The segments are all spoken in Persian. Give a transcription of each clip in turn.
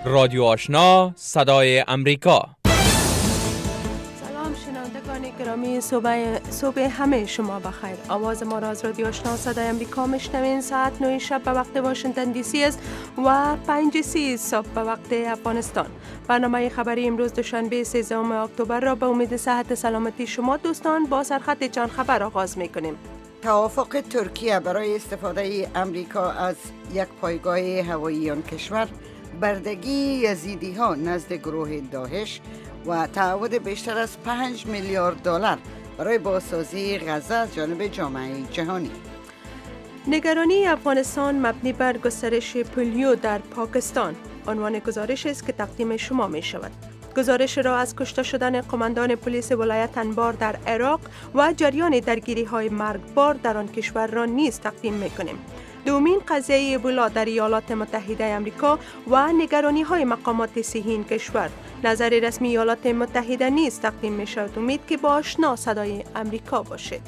رادیو آشنا صدای امریکا. سلام شنوندگان گرامی، صبح همه شما بخیر. آواز ما را از رادیو آشنا صدای امریکا میشنوین. ساعت 9 شب به وقت واشنگتن دی سی است و 5:30 صبح به وقت افغانستان. برنامه خبری امروز دوشنبه 13 اکتبر را به امید صحت سلامتی شما دوستان با سرخط چند خبر آغاز میکنیم. توافق ترکیه برای استفاده امریکا از یک پایگاه هوایی آن کشور، بردگی یزیدی ها نزد گروه داعش و تعهد بیشتر از 5 میلیارد دلار برای بازسازی غزه از جانب جامعه جهانی. نگرانی افغانستان مبنی بر گسترش پولیو در پاکستان عنوان گزارش است که تقدیم شما می شود. گزارش را از کشته شدن قماندان پلیس ولایت انبار در عراق و جریان درگیری های مرگبار در آن کشور را نیز تقدیم می کنیم. دومین قضیه ابولا در ایالات متحده آمریکا و نگرانی های مقامات صحی این کشور، نظر رسمی ایالات متحده نیز تقدیم می شود. امید که با آشنا صدای امریکا باشید.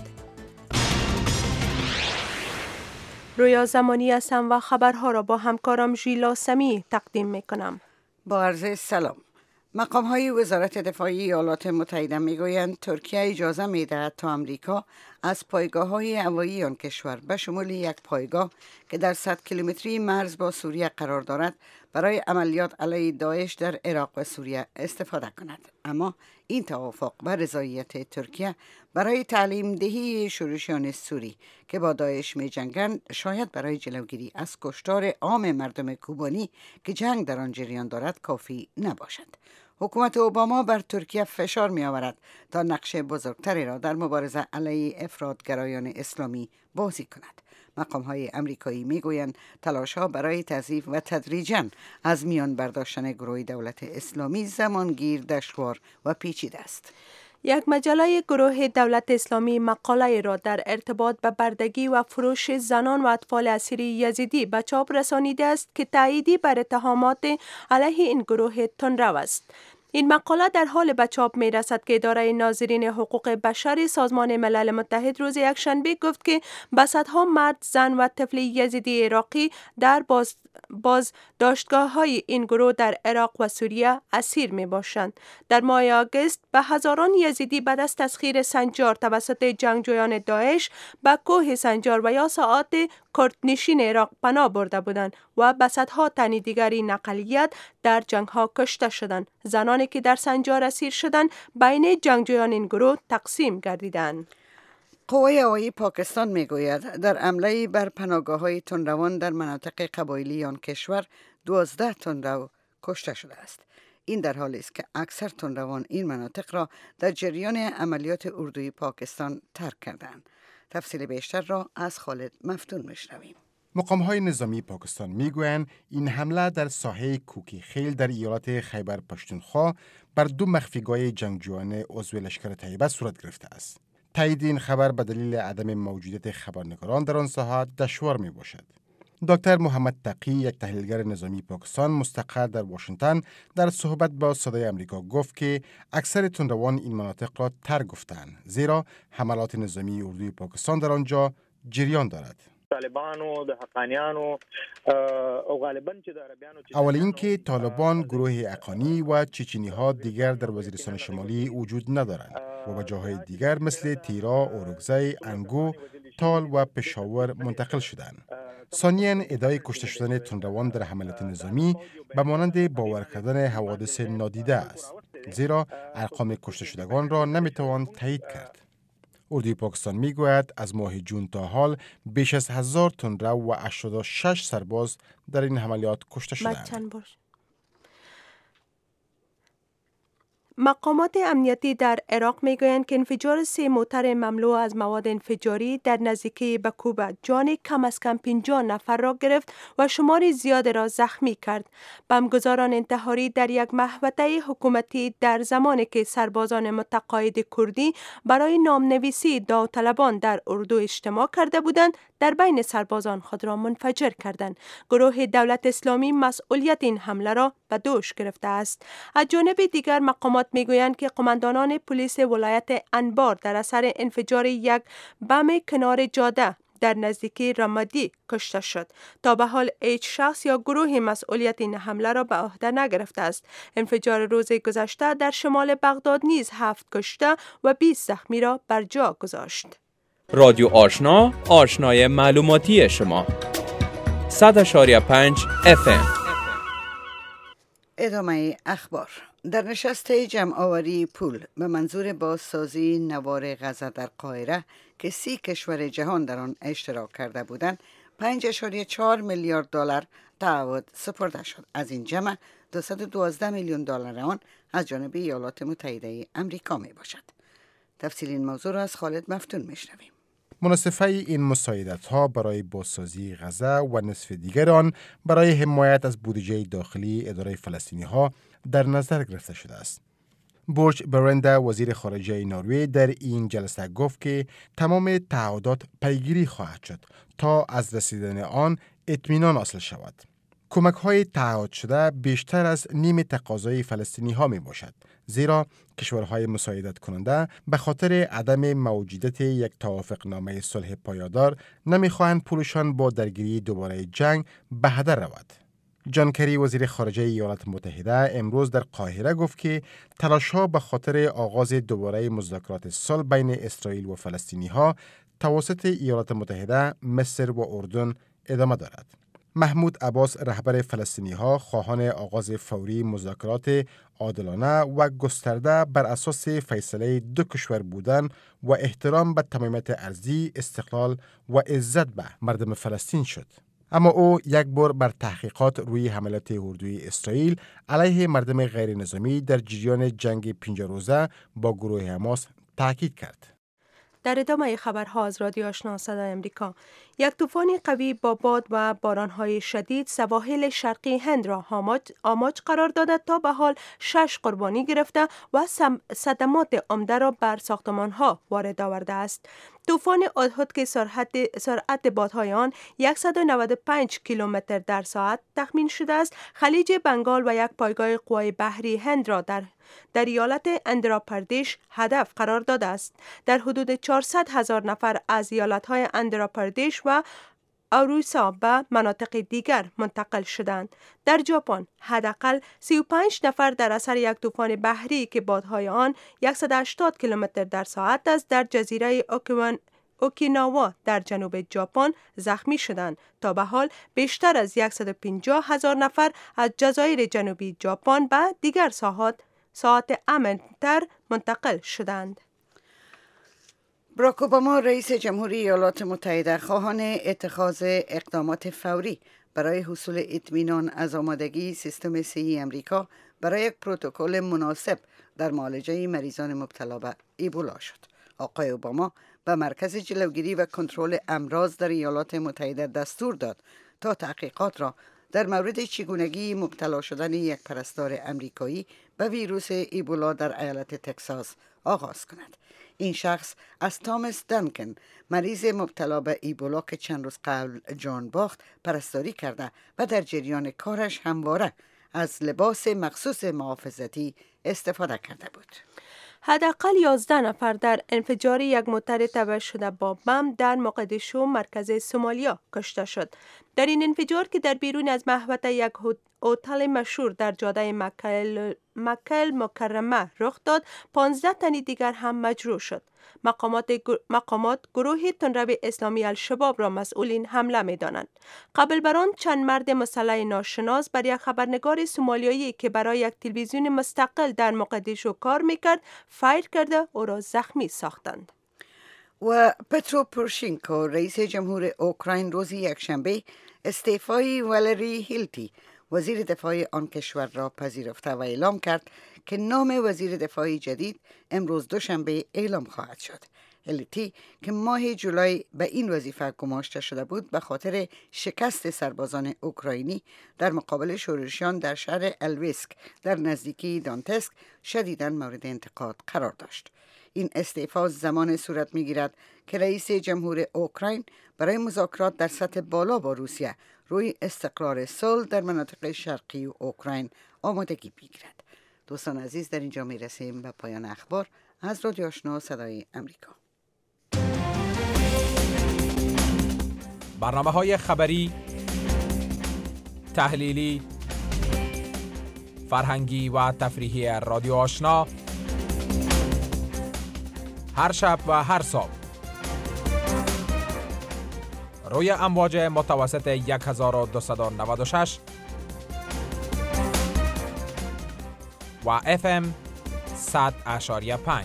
رویا زمانی هستم و خبرها را با همکارم ژیلا سمی تقدیم می کنم. با عرض سلام. مقام های وزارت دفاعی ایالات متحده میگویند ترکیه اجازه میدهد تا امریکا از پایگاه های هوایی آن کشور به شمول یک پایگاه که در 100 کیلومتری مرز با سوریه قرار دارد برای عملیات علیه داعش در عراق و سوریه استفاده کند. اما این توافق به رضایت ترکیه برای تعلیم دهی شورشیان سوری که با داعش می جنگند شاید برای جلوگیری از کشتار عام مردم کوبانی که جنگ در آن جریان دارد کافی نباشد. حکومت اوباما بر ترکیه فشار می آورد تا نقش بزرگتری را در مبارزه علیه افراطگرایان اسلامی بازی کند. مقام های امریکایی می گویند تلاش ها برای تضعیف و تدریجاً از میان برداشتن گروه دولت اسلامی زمانگیر، دشوار و پیچیده است. یک مجله گروه دولت اسلامی مقاله را در ارتباط به بردگی و فروش زنان و اطفال اسیر یزیدی به چاپ رسانیده است که تاییدی بر اتهامات علیه این گروه تندرو است. این مقاله در حال به چاپ می رسد که اداره ناظرین حقوق بشر سازمان ملل متحد روز یکشنبه گفت که به صدها مرد، زن و طفل یزیدی عراقی در بازداشتگاه های این گروه در عراق و سوریه اسیر می باشند. در ماه آگوست به هزاران یزیدی بعد از تسخیر سنجار توسط جنگجویان داعش به کوه سنجار و یا ساعات کردنشین عراق پناه برده بودند و به صدها تن دیگری نقلیت در جنگ ها کشته شدند. زنانی که در سنجار اسیر شدند بین جنگجویان این گروه تقسیم گردیدند. قوه هوایی پاکستان میگوید در حمله بر پناهگاه‌های تندروان در مناطق قبایلی آن کشور 12 تندرو کشته شده است. این در حالی است که اکثر تندروان این مناطق را در جریان عملیات اردوی پاکستان ترک کردند. تفصیل بیشتر را از خالد مفتون میشنویم. مقام‌های نظامی پاکستان میگویند این حمله در ساحه کوکی خیل در ایالت خیبر پشتونخوا بر 2 مخفیگاه جنگجویان عضو لشکر طیبه صورت گرفته است. تایید این خبر به دلیل عدم موجودیت خبرنگاران در آن ساحه دشوار می باشد. دکتر محمد تقی، یک تحلیلگر نظامی پاکستان مستقر در واشنگتن، در صحبت با صدای امریکا گفت که اکثر تندروان این مناطق را ترک گفتند، زیرا حملات نظامی اردوی پاکستان در آنجا جریان دارد. طالبانو د حقانیانو او غالبا چې د عربیانو اول اینکه طالبان، گروه حقانی و چچنی ها دیگر در وزیرستان شمالی وجود ندارند و به جاهای دیگر مثل تیرا، اورگزای، انگو، تال و پشاور منتقل شدند. ثانیاً ادعای کشته شدن تندروان در حملات نظامی به مانند باور کردن حوادث نادیده است، زیرا ارقام کشته شدگان را نمیتوان تایید کرد. اردوی پاکستان میگوید از ماه جون تا حال بیش از 1000 تندرو و 86 سرباز در این عملیات کشته شدند. مقامات امنیتی در عراق میگویند که انفجار 3 موتر مملو از مواد انفجاری در نزدیکی بکوبه جان کم از کم 50 نفر را گرفت و شمار زیاد را زخمی کرد. بمبگذاران انتحاری در یک محوطه حکومتی در زمانی که سربازان متقاعد کردی برای نامنویسی داوطلبان در اردو اجتماع کرده بودند، در بین سربازان خود را منفجر کردند. گروه دولت اسلامی مسئولیت این حمله را به دوش گرفته است. از جانب دیگر مقامات میگویند که قماندانان پلیس ولایت انبار در اثر انفجار یک بم کنار جاده در نزدیکی رمادی کشته شد. تا به حال هیچ شخص یا گروهی مسئولیت این حمله را به عهده نگرفته است. انفجار روز گذشته در شمال بغداد نیز 7 کشته و 20 زخمی را بر جا گذاشت. رادیو آشنا، آشنای معلوماتی شما. 100.5 FM. ادامه اخبار. در نشست جمع‌آوری پول به منظور بازسازی نوار غزه در قاهره که 30 کشور جهان در آن اشتراک کرده بودند 5.4 میلیارد دلار تعهد سپرده شد. از این جمع 212 میلیون دلار آن از جانب ایالات متحده آمریکا می باشد. تفصیل این موضوع را از خالد مفتون میشنویم. مناسبه این مساعدت‌ها برای بازسازی غزه و نصف دیگر آن برای حمایت از بودجه داخلی اداره فلسطینی‌ها در نظر گرفته شده است. بورچ برنده وزیر خارجه نروژ در این جلسه گفت که تمام تعهدات پیگیری خواهد شد تا از رسیدن آن اطمینان حاصل شود. کمک‌های تعهد شده بیشتر از نیم تقاضای فلسطینی‌ها می باشد، زیرا کشورهای مساعدت کننده به خاطر عدم موجودیت یک توافقنامه صلح پایدار نمی‌خواهند پولشان با درگیری دوباره جنگ به هدر رود. جان کری وزیر خارجه ایالات متحده امروز در قاهره گفت که تلاش‌ها به خاطر آغاز دوباره مذاکرات صلح بین اسرائیل و فلسطینی‌ها توسط ایالات متحده، مصر و اردن ادامه دارد. محمود عباس رهبر فلسطینی‌ها خواهان آغاز فوری مذاکرات عادلانه و گسترده بر اساس فیصله 2 کشور بودن و احترام به تمامیت ارضی، استقلال و عزت به مردم فلسطین شد. اما او یک بار بر تحقیقات روی حملات اردوی اسرائیل علیه مردم غیر نظامی در جریان جنگ 50 روزه با گروه حماس تاکید کرد. در ادامه خبرها از رادیو آشنا صدای امریکا، یک طوفان قوی با باد و بارانهای شدید سواحل شرقی هند را آماج قرار داده. تا به حال 6 قربانی گرفته و صدمات عمده را بر ساختمانها وارد آورده است. طوفان هدهد که سرعت بادهای آن 195 کیلومتر در ساعت تخمین شده است، خلیج بنگال و یک پایگاه قوای بحری هند را در ایالت اندرا پردیش هدف قرار داده است. در حدود 400,000 نفر از ایالت‌های اندرا پردیش و اوریسا به مناطق دیگر منتقل شدند. در ژاپن حداقل 35 نفر در اثر یک طوفان بحری که بادهای آن 180 کیلومتر در ساعت است در جزیره اوکیناوا در جنوب ژاپن زخمی شدند. تا به حال بیشتر از 150,000 نفر از جزایر جنوبی ژاپن به دیگر ساعت امن‌تر منتقل شدند. باراک اوباما رئیس جمهوری ایالات متحده خواهان اتخاذ اقدامات فوری برای حصول اطمینان از آمادگی سیستم صحی امریکا برای یک پروتکل مناسب در معالجه مریضان مبتلا به ایبولا شد. آقای اوباما به مرکز جلوگیری و کنترل امراض در ایالات متحده دستور داد تا تحقیقات را در مورد چگونگی مبتلا شدن یک پرستار امریکایی به ویروس ایبولا در ایالت تگزاس آغاز کند. این شخص از تامس دانکن، مریض مبتلا به ایبولا که چند روز قبل جان باخت، پرستاری کرده و در جریان کارش همواره از لباس مخصوص محافظتی استفاده کرده بود. حداقل 11 نفر در انفجار یک موتر تباه شده با بم در مقدشو مرکز سومالیا کشته شد. در این انفجار که در بیرون از محوطه یک هتل مشهور در جاده مکه مکرمه رخ داد، 15 تن دیگر هم مجروح شد. مقامات گروه تندرو اسلامی الشباب را مسئول این حمله می دانند. قبل بر آن چند مرد مسلح ناشناس بر یک خبرنگار سومالیایی که برای یک تلویزیون مستقل در مقدشو کار میکرد فایر کرده او را زخمی ساختند. و پترو پوروشنکو رئیس جمهور اوکراین روز یکشنبه استعفای والری هیلتی وزیر دفاع آن کشور را پذیرفته و اعلام کرد که نام وزیر دفاع جدید امروز دوشنبه اعلام خواهد شد. هیلتی که ماه جولای به این وظیفه گماشته شده بود به خاطر شکست سربازان اوکراینی در مقابل شورشیان در شهر الویسک در نزدیکی دانتسک شدیداً مورد انتقاد قرار داشت. این استعفا زمان صورت می‌گیرد که رئیس جمهور اوکراین برای مذاکرات در سطح بالا با روسیه روی استقرار صلح در مناطق شرقی اوکراین آمادگی بگیرد. دوستان عزیز، در اینجا می‌رسیم به پایان اخبار از رادیو آشنا صدای امریکا. برنامه‌های خبری، تحلیلی، فرهنگی و تفریحی رادیو آشنا هر شب و هر صبح روی امواج متوسط 1296 و FM 100.5.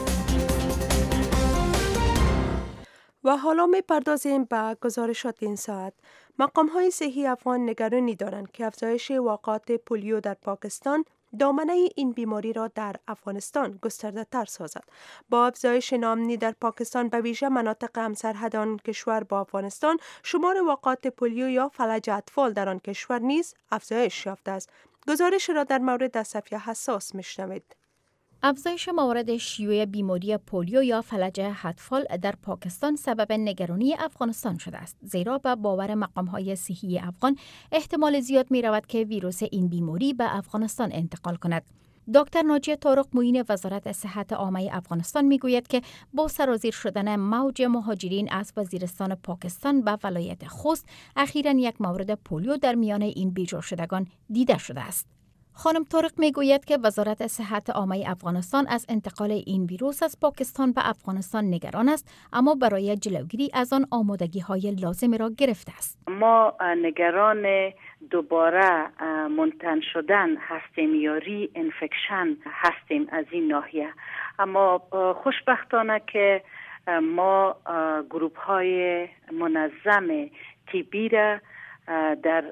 و حالا می‌پردازیم به گزارشات این ساعت. مقام‌های صحی افغان نگرانی دارند که افزایش واقعات پولیو در پاکستان دامنه این بیماری را در افغانستان گسترده تر سازد. با افزایش ناامنی در پاکستان به ویژه مناطق همسرحد آن کشور با افغانستان، شمار واقعات پولیو یا فلج اطفال در آن کشور نیز افزایش یافته است. گزارش را در مورد صفحه حساس میشنوید. افزایش موارد شیوع بیماری پولیو یا فلج اطفال در پاکستان سبب نگرانی افغانستان شده است، زیرا به باور مقام‌های صحی افغان احتمال زیاد می‌رود که ویروس این بیماری به افغانستان انتقال کند. دکتر ناجیه طارق معین وزارت صحت عامه افغانستان میگوید که با سرازیر شدن موج مهاجرین از وزیرستان پاکستان به ولایت خوست، اخیراً یک مورد پولیو در میان این بیجا شدگان دیده شده است. خانم طارق میگوید که وزارت صحت عامه افغانستان از انتقال این ویروس از پاکستان به افغانستان نگران است، اما برای جلوگیری از آن آمادگی‌های لازم را گرفته است. ما نگران دوباره منتن شدن هستیم یا ری انفکشن هستیم از این ناحیه، اما خوشبختانه که ما گروپ‌های منظم تیبی را در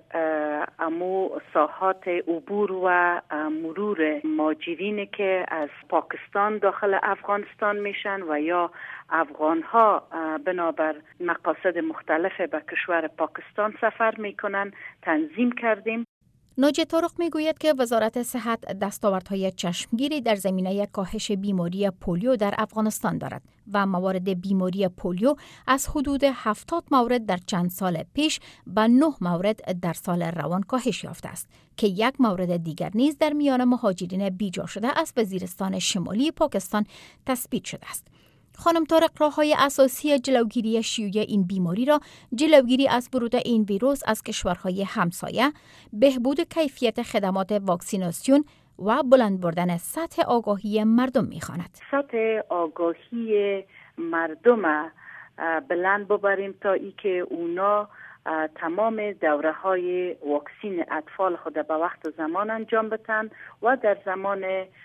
امو ساحات عبور و مرور مهاجرین که از پاکستان داخل افغانستان میشن و یا افغانها بنابر مقاصد مختلف به کشور پاکستان سفر میکنن تنظیم کردیم. ناجیه طارق میگوید که وزارت صحت دستاوردهای چشمگیری در زمینه کاهش بیماری پولیو در افغانستان دارد و موارد بیماری پولیو از حدود 70 مورد در چند سال پیش به 9 مورد در سال روان کاهش یافته است که یک مورد دیگر نیز در میان مهاجرین بیجا شده از وزیرستان شمالی پاکستان تثبیت شده است. خانم طارق راه‌های اساسی جلوگیری شیوع این بیماری را جلوگیری از ورود این ویروس از کشورهای همسایه، بهبود کیفیت خدمات واکسیناسیون و بلند بردن سطح آگاهی مردم می‌خواند. سطح آگاهی مردم بلند ببریم تا ای که اونا تمام دوره‌های واکسین اطفال خود به وقت زمان انجام بدن و در زمان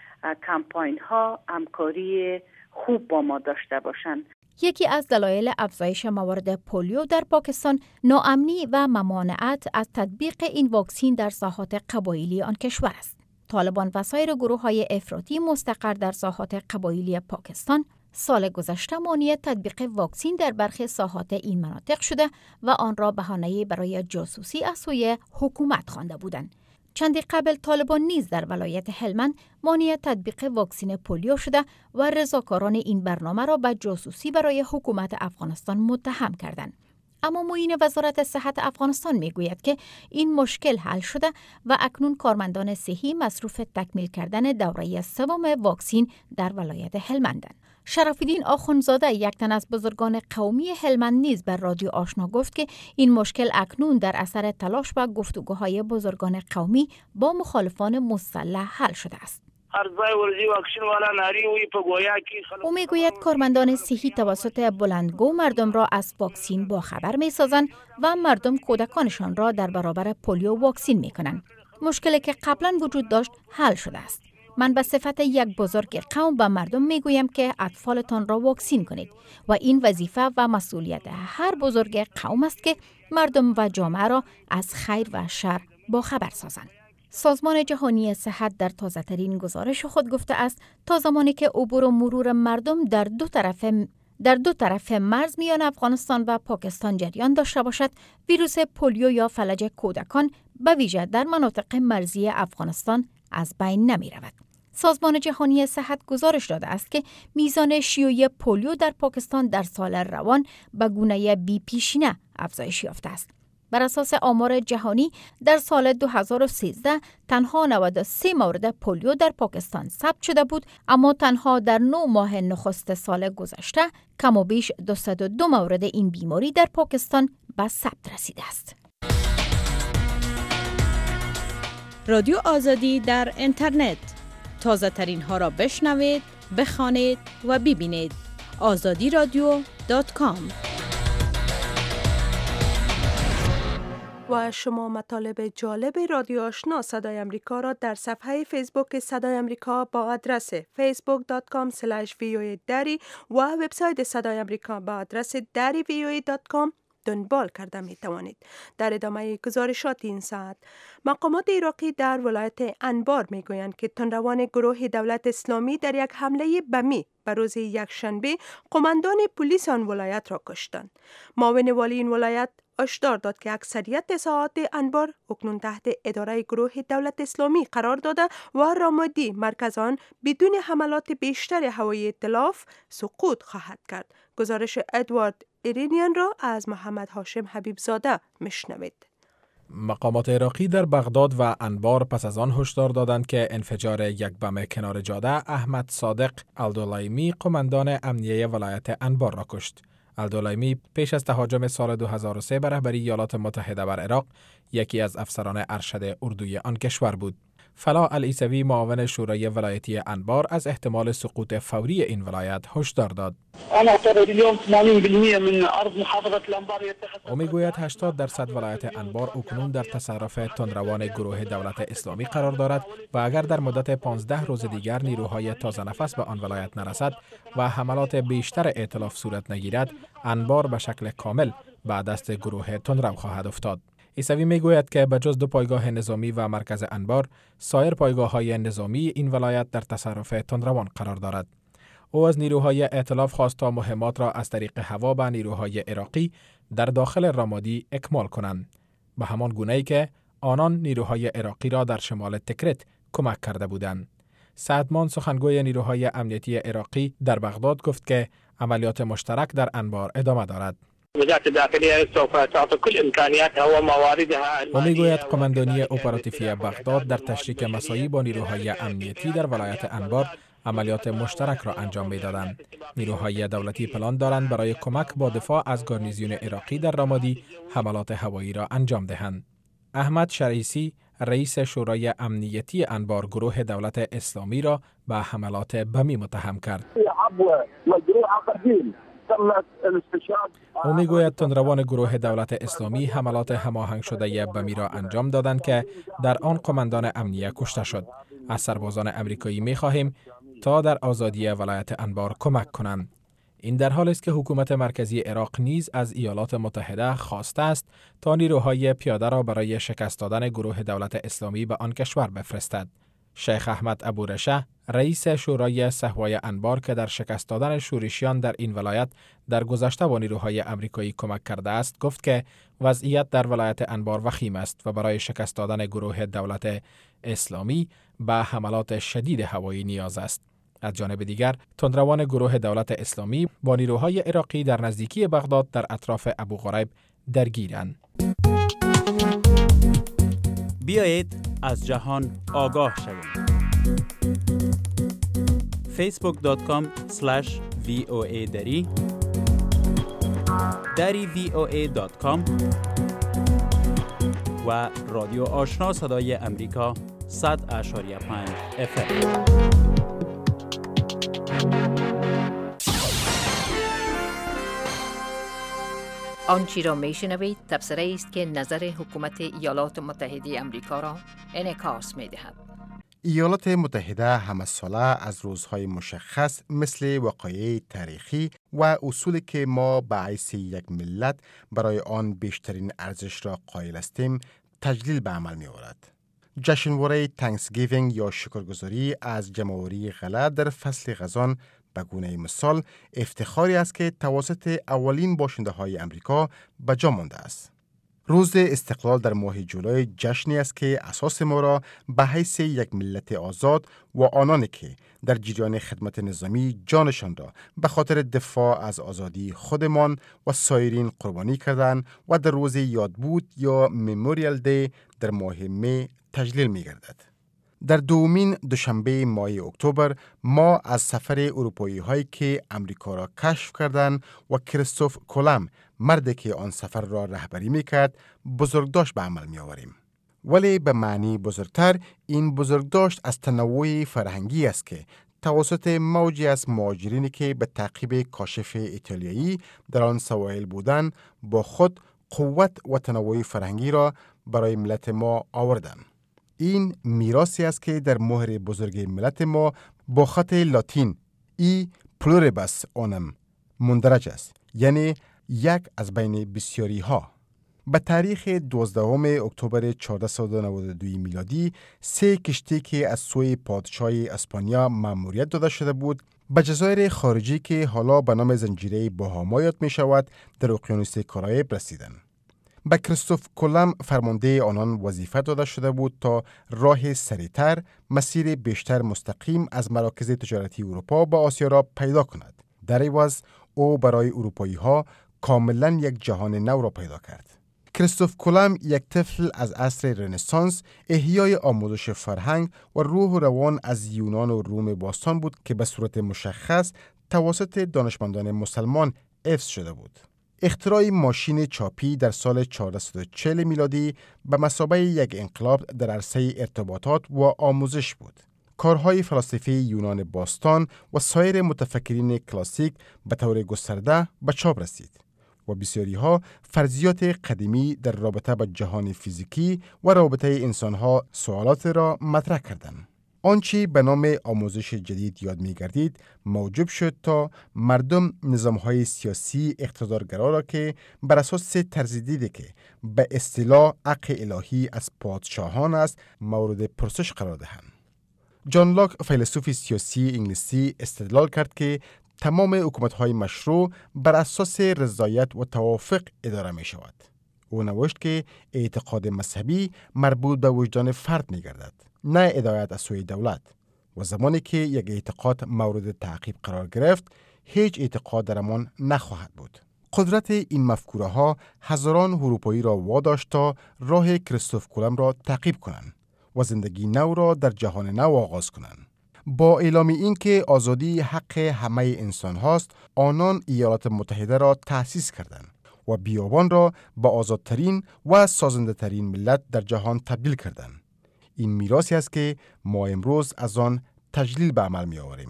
کمپاین‌ها همکاری خوب با ما داشته باشند. یکی از دلایل افزایش موارد پولیو در پاکستان ناامنی و ممانعت از تطبیق این واکسین در ساحات قبایلی آن کشور است. طالبان و سایر گروه‌های افراطی مستقر در ساحات قبایلی پاکستان سال گذشته مانع تطبیق واکسین در برخی ساحات این مناطق شده و آن را بهانه‌ای برای جاسوسی از سوی حکومت خوانده بودند. چندی قبل طالبان نیز در ولایت هلمند مانع تطبیق واکسین پولیو شده و رضاکاران این برنامه را به جاسوسی برای حکومت افغانستان متهم کردند. اما معین وزارت صحت افغانستان میگوید که این مشکل حل شده و اکنون کارمندان صحی مصروف تکمیل کردن دوره سوم واکسین در ولایت هلمندند. شرف‌الدین آخوندزاده، یک تن از بزرگان قومی هلمند، نیز بر رادیو آشنا گفت که این مشکل اکنون در اثر تلاش و گفتگوهای بزرگان قومی با مخالفان مسلح حل شده است. او میگوید کارمندان صحی توسط بلندگو مردم را از واکسین باخبر میسازند و مردم کودکانشان را در برابر پولیو واکسین میکنند. مشکلی که قبلا وجود داشت حل شده است. من به صفت یک بزرگ قوم به مردم میگویم که اطفالتان را واکسین کنید و این وظیفه و مسئولیت هر بزرگ قوم است که مردم و جامعه را از خیر و شر باخبر سازند. سازمان جهانی صحت در تازه‌ترین گزارش خود گفته است تا زمانی که عبور و مرور مردم در دو طرف مرز میان افغانستان و پاکستان جریان داشته باشد، ویروس پولیو یا فلج کودکان به ویژه در مناطق مرزی افغانستان از بین نمی رود. سازمان جهانی صحت گزارش داده است که میزان شیوع پولیو در پاکستان در سال روان به گونه بی پیشینه افزایش یافته است. بر اساس آمار جهانی در سال 2013 تنها 93 مورد پولیو در پاکستان ثبت شده بود، اما تنها در 9 ماه نخست سال گذشته کم و بیش 202 مورد این بیماری در پاکستان به ثبت رسیده است. رادیو آزادی در اینترنت. تازه ترین ها را بشنوید، بخوانید و ببینید. azadiradyo.com. و شما مطالب جالب رادیو آشنا صدای امریکا را در صفحه فیسبوک صدای امریکا با آدرس facebook.com/voa dari و وبسایت صدای امریکا با آدرس darivoa.com دنبال کرده می توانید. در ادامه گزارشات این ساعت، مقامات عراقی در ولایت انبار می گویند که تندروان گروه دولت اسلامی در یک حمله بمی به روز یکشنبه قماندان پلیس آن ولایت را کشتند. معاون والی این ولایت هشدار داد که اکثریت ساحات انبار اکنون تحت اداره گروه دولت اسلامی قرار داده و رامادی مرکز آن بدون حملات بیشتر هوایی ائتلاف سقوط خواهد کرد. گزارش ادوارد ایرینیان را از محمد هاشم حبیب زاده میشنوید. مقامات عراقی در بغداد و انبار پس از آن هشدار دادند که انفجار یک بم کنار جاده احمد صادق الدولایمی قماندان امنیه ولایت انبار را کشت. الدولایمی پیش از تهاجم سال 2003 به رهبری ایالات متحده بر عراق یکی از افسران ارشد اردوی آن کشور بود. فلاح العیسوی معاون شورای ولایتی انبار از احتمال سقوط فوری این ولایت هشدار داد. او میگوید 80% ولایت انبار اکنون در تصرف تندروان گروه دولت اسلامی قرار دارد و اگر در مدت 15 روز دیگر نیروهای تازه نفس به آن ولایت نرسد و حملات بیشتر ائتلاف صورت نگیرد، انبار به شکل کامل به دست گروه تندرو خواهد افتاد. عیسوی میگوید که به جز 2 پایگاه نظامی و مرکز انبار، سایر پایگاه‌های نظامی این ولایت در تصرف تندروان قرار دارد. او از نیروهای ائتلاف خواست تا مهمات را از طریق هوا به نیروهای عراقی در داخل رامادی اکمال کنند، به همان گونه‌ای که آنان نیروهای عراقی را در شمال تکریت کمک کرده بودند. سعدمان سخنگوی نیروهای امنیتی عراقی در بغداد گفت که عملیات مشترک در انبار ادامه دارد. وزارت داخلیه سوف تعطي كل امکانیاتها و مواردها. و میگوید قماندانی اپراتیفی بغداد در تشریک مساعی با نیروهای امنیتی در ولایت انبار عملیات مشترک را انجام میدادند. نیروهای دولتی پلان دارند برای کمک با دفاع از گارنیزیون عراقی در رامادی حملات هوایی را انجام دهند. احمد شریسی رئیس شورای امنیتی انبار گروه دولت اسلامی را به حملات بمی متهم کرد. او میگوید تندروان گروه دولت اسلامی حملات هماهنگ شده بمی را انجام دادند که در آن قماندان امنیه کشته شد. از سربازان امریکایی می‌خواهیم تا در آزادی ولایت انبار کمک کنند. این در حالی است که حکومت مرکزی عراق نیز از ایالات متحده خواسته است تا نیروهای پیاده را برای شکست دادن گروه دولت اسلامی به آن کشور بفرستد. شیخ احمد ابورشه رئیس شورای صحوای انبار که در شکست دادن شورشیان در این ولایت در گذشته با نیروهای امریکایی کمک کرده است، گفت که وضعیت در ولایت انبار وخیم است و برای شکست دادن گروه دولت اسلامی به حملات شدید هوایی نیاز است. از جانب دیگر، تندروان گروه دولت اسلامی با نیروهای عراقی در نزدیکی بغداد در اطراف ابو غریب درگیرند. بیایید از جهان آگاه شویم. facebook.com/voa dari darivoa.com و رادیو آشنا صدای امریکا 100.5 FM. آنچه را میشنوید تبصره است که نظر حکومت ایالات متحده امریکا را انعکاس می‌دهد. ایالات متحده همه ساله از روزهای مشخص مثل وقایع تاریخی و اصولی که ما به حیث یک ملت برای آن بیشترین ارزش را قائل هستیم تجلیل به عمل می آورد. جشنواره تانکسگیوینگ یا شکرگزاری از جمع‌آوری غله در فصل خزان به گونه مثال افتخاری است که توسط اولین باشنده های امریکا به جا مانده است. روز استقلال در ماه جولای جشنی است که اساس ما را به حیث یک ملت آزاد و آنانی که در جریان خدمت نظامی جانشان را به خاطر دفاع از آزادی خودمان و سایرین قربانی کردند و در روز یادبود یا مموریال دی در ماه می تجلیل می گردد. در دومین دوشنبه ماه اکتبر ما از سفر اروپایی هایی که امریکا را کشف کردند و کریستوف کولوم مردی که آن سفر را رهبری میکرد بزرگداشت به عمل می آوریم. ولی به معنی بزرگتر این بزرگداشت از تنوع فرهنگی است که توسط موجی از مهاجرینی که به تعقیب کاشف ایتالیایی در آن سواحل بودند با خود قوت و تنوع فرهنگی را برای ملت ما آوردند. این میراثی است که در مهر بزرگ ملت ما با خط لاتین ای پلوربس آنم مندرج است، یعنی یک از بین بسیاری ها. به تاریخ 12 اکتبر 1492 میلادی 3 کشتی که از سوی پادشاه اسپانیا مأموریت داده شده بود به جزایر خارجی که حالا به نام زنجیره باهاما یاد می شود در اقیانوس کارائیب رسیدند. به کریستوف کولوم فرمانده آنان وظیفه داده شده بود تا راه سریعتر، مسیر بیشتر مستقیم از مراکز تجارتی اروپا به آسیا را پیدا کند. در عوض او برای اروپایی ها کاملا یک جهان نو را پیدا کرد. کریستوف کولوم یک طفل از عصر رنسانس، احیای آموزش فرهنگ و روح و روان از یونان و روم باستان بود که به صورت مشخص توسط دانشمندان مسلمان حفظ شده بود. اختراع ماشین چاپی در سال 1440 میلادی به مثابه یک انقلاب در عرصه ارتباطات و آموزش بود. کارهای فلاسفه یونان باستان و سایر متفکرین کلاسیک به طور گسترده به چاپ رسید و بسیاری‌ها فرضیات قدیمی در رابطه با جهان فیزیکی و رابطه انسان‌ها سوالات را مطرح کردند. آنچه به نام آموزش جدید یاد می‌گردید موجب شد تا مردم نظام‌های سیاسی اقتدارگرا را که بر اساس طرز دیدی که به اصطلاح عقل الهی از پادشاهان است مورد پرسش قرار دهند. جان لاک فیلسوف سیاسی انگلیسی استدلال کرد که تمام حکومت‌های مشروع بر اساس رضایت و توافق اداره می‌شود. او نوشت که اعتقاد مذهبی مربوط به وجدان فرد می‌گردد، نه هدایت از سوی دولت. و زمانی که یک اعتقاد مورد تعقیب قرار گرفت، هیچ اعتقاد در آن نخواهد بود. قدرت این مفکوره ها هزاران اروپایی را واداشت تا راه کریستوف کولوم را تعقیب کنند و زندگی نو را در جهان نو آغاز کنند. با اعلام این که آزادی حق همه انسان هاست، آنان ایالات متحده را تأسیس کردند و بیابان را به آزادترین و سازنده ترین ملت در جهان تبدیل کردند. این میراثی است که ما امروز از آن تجلیل به عمل می آوریم.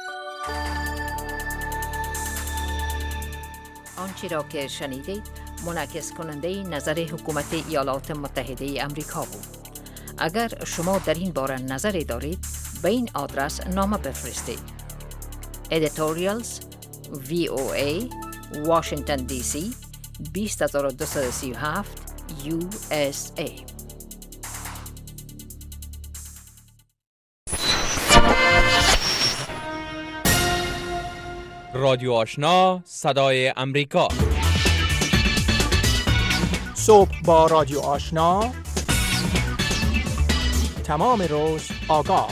آنچه را که شنیدید منعکس کننده نظر حکومت ایالات متحده امریکا بود. اگر شما در این باره نظری دارید به این آدرس نامه بفرستید. Editorials VOA Washington DC 20237 USA. رادیو آشنا صدای امریکا. صبح با رادیو آشنا، تمام روز آگاه.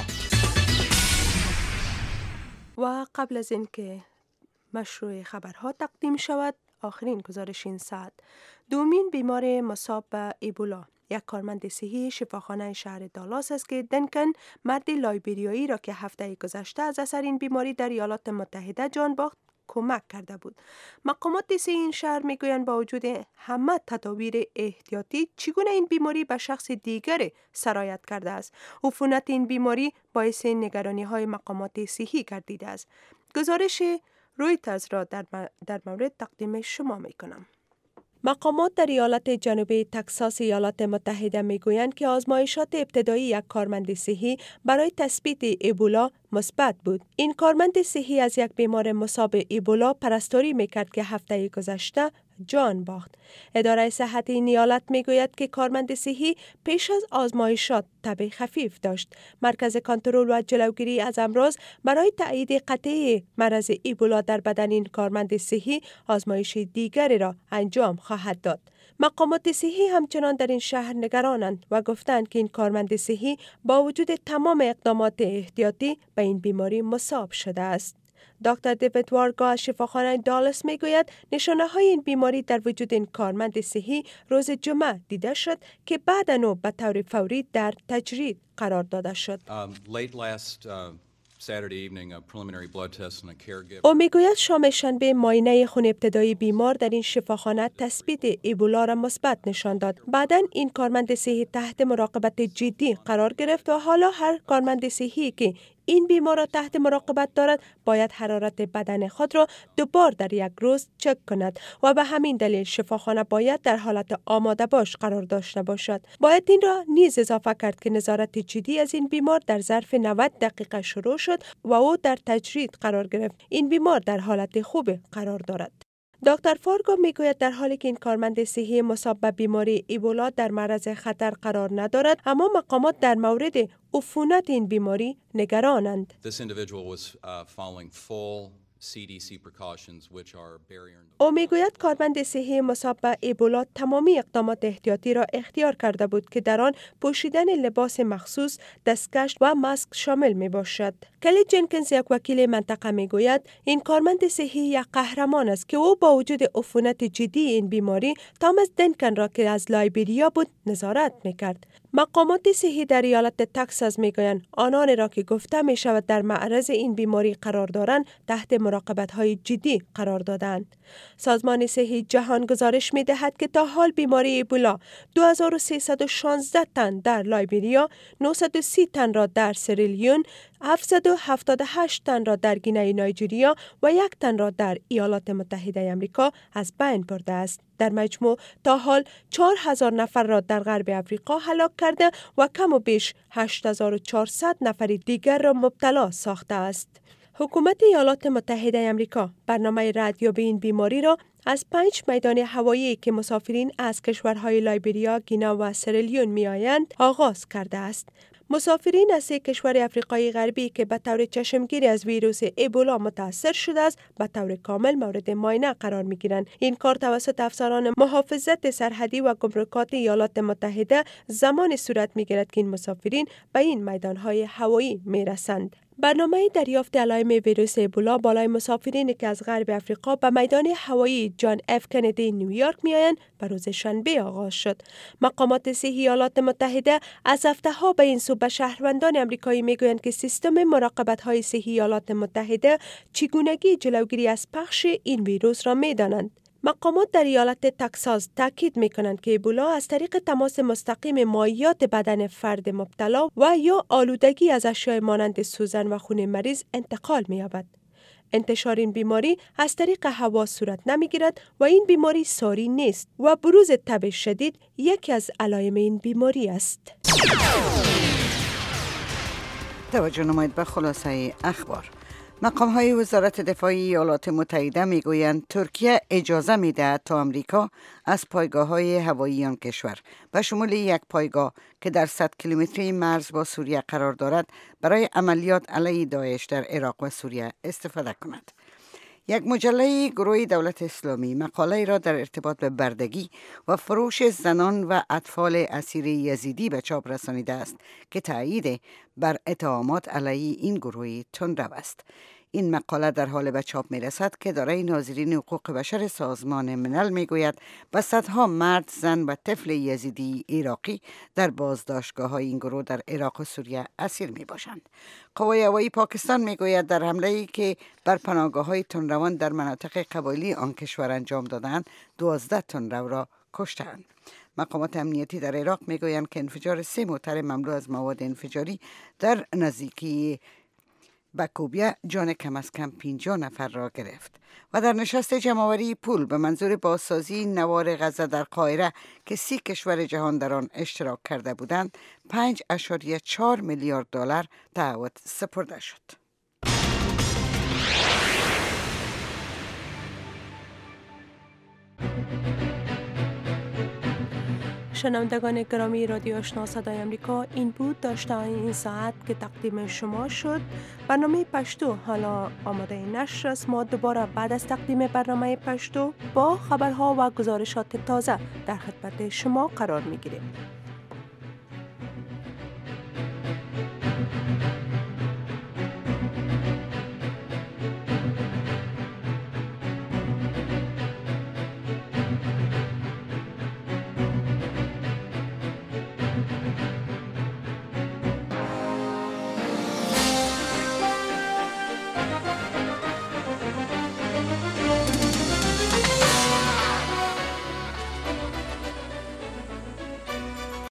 و قبل از اینکه مشروع خبرها تقدیم شود، آخرین گزارش این ساعت. دومین بیمار مصاب به ایبولا، یک کارمند صحی شفاخانه شهر دالاس است که دنکن، مرد لایبریایی را که هفته گذشته از اثر این بیماری در ایالات متحده جان باخت، کمک کرده بود. مقامات صحی این شهر میگویند با وجود همه تدابیر احتیاطی چگونه این بیماری به شخص دیگر سرایت کرده است. عفونت این بیماری باعث نگرانی های مقامات صحی گردیده است. گزارش رویترز را در مورد تقدیم شما میکنم. مقامات در ایالت جنوبی تگزاس ایالات متحده میگویند که آزمایشات ابتدایی یک کارمند صحی برای تثبیت ایبولا مثبت بود. این کارمند صحی از یک بیمار مصاب ایبولا پرستاری میکرد که هفته گذشته جان باخت. اداره صحت این ایالت میگوید که کارمند صحی پیش از آزمایشات تب خفیف داشت. مرکز کنترل و جلوگیری از امراض برای تایید قطعی مرض ایبولا در بدن این کارمند صحی آزمایش دیگری را انجام خواهد داد. مقامات صحی همچنان در این شهر نگرانند و گفتند که این کارمند صحی با وجود تمام اقدامات احتیاطی به این بیماری مصاب شده است. دکتر دیوید وارگا از شفاخانه دالاس میگوید نشانه های این بیماری در وجود این کارمند صحی روز جمعه دیده شد که بعد او به طور فوری در تجرید قرار داده شد. Late last او میگوید شام شنبه معاینه خون ابتدایی بیمار در این شفاخانه تثبیت ایبولا را مثبت نشان داد. بعداً این کارمند صحی تحت مراقبت جدی قرار گرفت و حالا هر کارمند صحی که این بیمار را تحت مراقبت دارد باید حرارت بدن خود را 2 بار در یک روز چک کند و به همین دلیل شفاخانه باید در حالت آماده باش قرار داشته باشد. باید این را نیز اضافه کرد که نظارت جدی از این بیمار در ظرف 90 دقیقه شروع شد و او در تجرید قرار گرفت. این بیمار در حالت خوب قرار دارد. دکتر فارگو میگوید در حالی که این کارمند صحی مصاب به بیماری ایبولا در معرض خطر قرار ندارد، اما مقامات در مورد عفونت این بیماری نگرانند. او میگوید کارمند صحی مصاب به ایبولا تمامی اقدامات احتیاطی را اختیار کرده بود که در آن پوشیدن لباس مخصوص، دستکش و ماسک شامل می باشد. کلی جنکینز یک وکیل منطقه میگوید این کارمند صحی یک قهرمان است که او با وجود عفونت جدی این بیماری تامس دنکن را که از لایبریا بود نظارت میکرد. مقامات صحی در ایالت تگزاس میگویند آنان را که گفته می شود در معرض این بیماری قرار دارند تحت مراقبت های جدی قرار دادند. سازمان صحی جهان گزارش می دهد که تا حال بیماری ایبولا 2316 تن در لایبریا، 930 تن را در سریلیون، 778 تن را در گینه نایجریا و 1 تن را در ایالات متحده آمریکا از بین برده است. در مجموع تا حال 4000 نفر را در غرب افریقا هلاک کرده و کم و بیش 8400 نفر دیگر را مبتلا ساخته است. حکومت ایالات متحده آمریکا برنامه ردیابی این بیماری را از 5 میدان هوایی که مسافرین از کشورهای لایبریا، گینه و سریلیون می‌آیند آغاز کرده است. مسافرین از 3 کشور افریقای غربی که به طور چشمگیری از ویروس ایبولا متاثر شده است به طور کامل مورد معاینه قرار می‌گیرند. این کار توسط افسران محافظت سرحدی و گمرکات ایالات متحده زمان صورت می‌گیرد که این مسافرین به این میدان‌های هوایی می‌رسند. برنامه دریافت علائم ویروس ایبولا بالای مسافرینی که از غرب افریقا به میدان هوایی جان اف کندی نیویورک میآیند به روز شنبه آغاز شد. مقامات صحی ایالات متحده از هفته‌ها به این سو به شهروندان آمریکایی میگویند که سیستم مراقبت‌های صحی ایالات متحده چگونگی جلوگیری از پخش این ویروس را می‌دانند. مقامات در ایالت تگزاس تاکید می‌کنند که ایبولا از طریق تماس مستقیم مایعات بدن فرد مبتلا و یا آلودگی از اشیاء مانند سوزن و خون مریض انتقال می‌یابد. انتشار این بیماری از طریق هوا صورت نمی‌گیرد و این بیماری ساری نیست و بروز تب شدید یکی از علائم این بیماری است. توجه نمایید به خلاصه اخبار. مقام‌های وزارت دفاع ایالات متحده میگویند ترکیه اجازه می‌دهد تا آمریکا از پایگاه‌های هوایی آن کشور به شمول یک پایگاه که در 100 کیلومتری مرز با سوریه قرار دارد برای عملیات علیه داعش در عراق و سوریه استفاده کند. یک مجله گروه دولت اسلامی مقاله را در ارتباط به بردگی و فروش زنان و اطفال اسیر یزیدی به چاپ رسانیده است که تأیید بر اتهامات علیه این گروه تندرو است. این مقاله در حال به چاپ می رسد که اداره ناظرین حقوق بشر سازمان ملل می گوید و صدها مرد، زن و طفل یزیدی عراقی در بازداشتگاه های این گروه در عراق و سوریه اسیر می باشند. قوای هوایی پاکستان می گوید در حمله‌ای که بر پناهگاه های تندروان در مناطق قبایلی آن کشور انجام دادند 12 تندرو را کشتند. مقامات امنیتی در عراق می گویند که انفجار 3 موتر مملو از مواد انفجاری در نزدیکی بکوبیه جان کم از کم 50 نفر را گرفت. و در نشست جمع‌آوری پول به منظور بازسازی نوار غزه در قاهره که 30 کشور جهان در آن اشتراک کرده بودند 5.4 میلیارد دلار تعهد سپرده شد. شنوندگان گرامی رادیو آشنا صدای آمریکا، این بود داشته این ساعت که تقدیم شما شد. برنامه پشتو حالا آماده نشر است. ما دوباره بعد از تقدیم برنامه پشتو با خبرها و گزارشات تازه در خدمت شما قرار می گیریم.